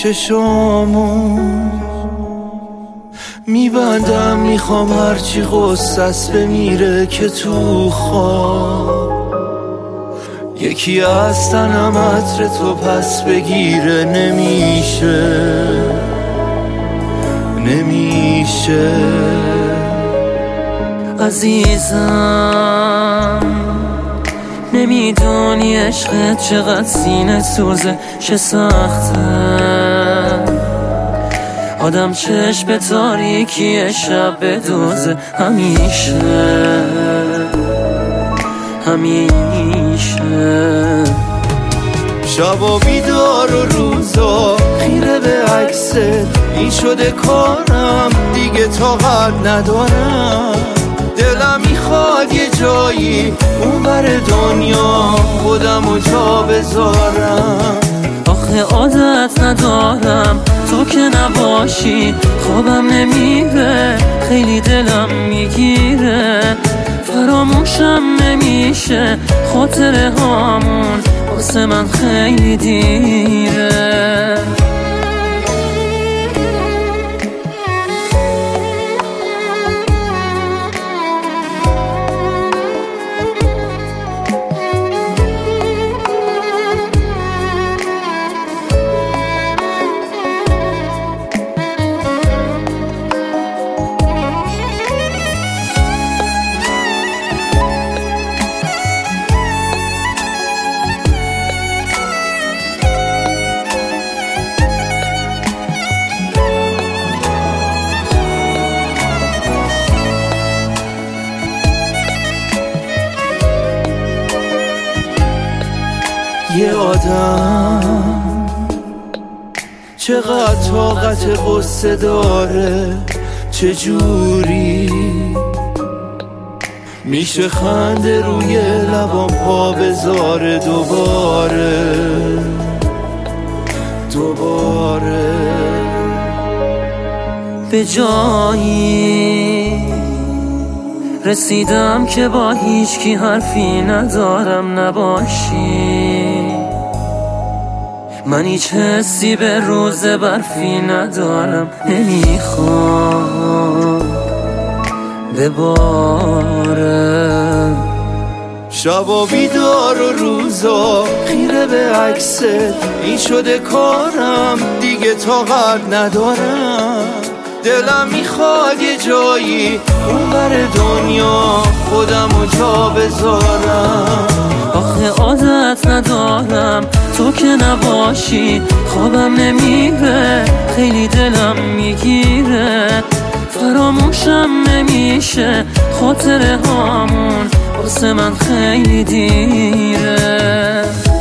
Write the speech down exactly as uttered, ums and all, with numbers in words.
چشامو میبندم، میخوام هرچی غصص بمیره که تو خواب یکی از تنم عطر تو پس بگیره. نمیشه نمیشه عزیزم، نمیدونی عشقت چقدر سینه سوزه، چه سخته آدم چشم به تاریکی شب بدوزه. همیشه همیشه شبا بیدار و روزا خیره به عکست، این شده کارم دیگه طاقت ندارم. دلم میخواد یه جایی اون بر دنیا خودمو جا بذارم. آخه عادت ندارم تو که نباشی، خوابم نمیره، خیلی دلم میگیره، فراموشم نمیشه خاطره هامون، واسه من خیلی دیره. یه آدم چقدر طاقت قصه داره، چجوری میشه خنده روی لبام پا بذاره دوباره دوباره. به جایی رسیدم که با هیچکی حرفی ندارم نباشی، من هیچ حسی به روز برفی ندارم، نمیخوام بباره. شبا بیدار و روزا خیره به عکست، این شده کارم دیگه طاقت ندارم. دلم میخواد یه جایی اون بر دنیا خودمو جا بذارم. آخه عادت ندارم تو که نباشی، خوابم نمیره، خیلی دلم میگیره، فراموشم نمیشه خاطره هامون، واسه من خیلی دیره.